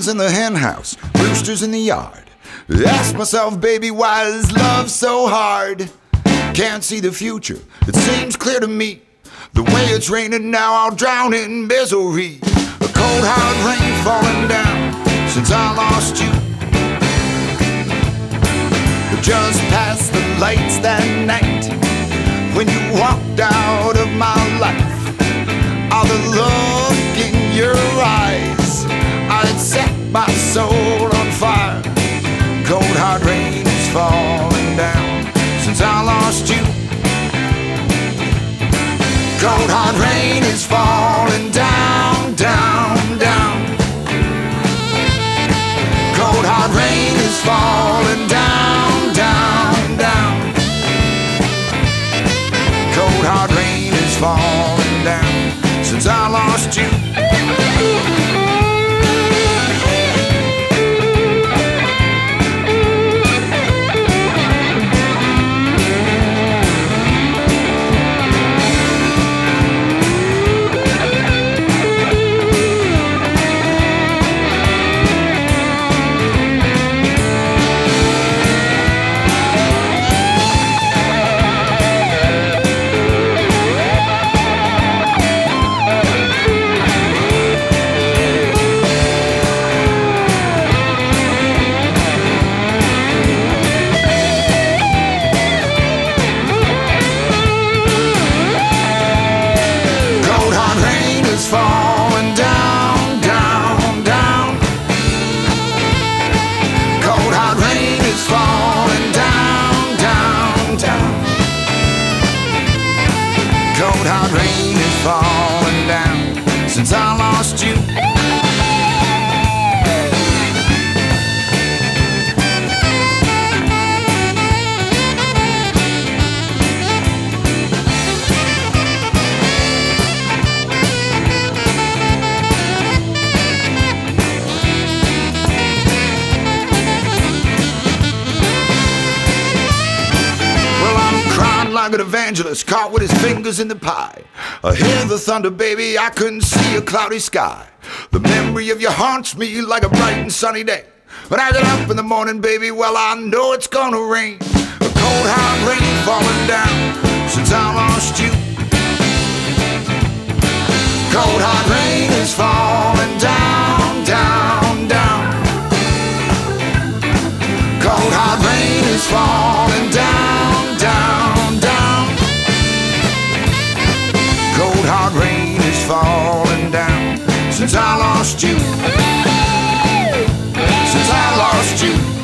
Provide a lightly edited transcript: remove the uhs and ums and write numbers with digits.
Chickens in the hen house, roosters in the yard. Ask myself, baby, why is love so hard? Can't see the future, it seems clear to me. The way it's raining now, I'll drown in misery. A cold hard rain falling down since I lost you. Just past the lights that night when you walked out of my life. All the look in your eyes, I'd set my soul on fire. Cold hard rain is falling down since I lost you. Cold hard rain is falling down, down, down. Cold hard rain is falling down, down, down. Cold hard rain is falling down since I lost you. Falling down, down, down. Cold hard rain is falling down, down, down. Cold hard rain is falling down since I lost you. Like an evangelist caught with his fingers in the pie. I hear the thunder, baby, I couldn't see a cloudy sky. The memory of you haunts me like a bright and sunny day. When I get up in the morning, baby, well, I know it's gonna rain. A cold hard rain falling down since I lost you. Cold hard rain is falling down, down, down. Cold hard rain is falling down, down, down. Cold hard rain is falling down since I lost you. Since I lost you.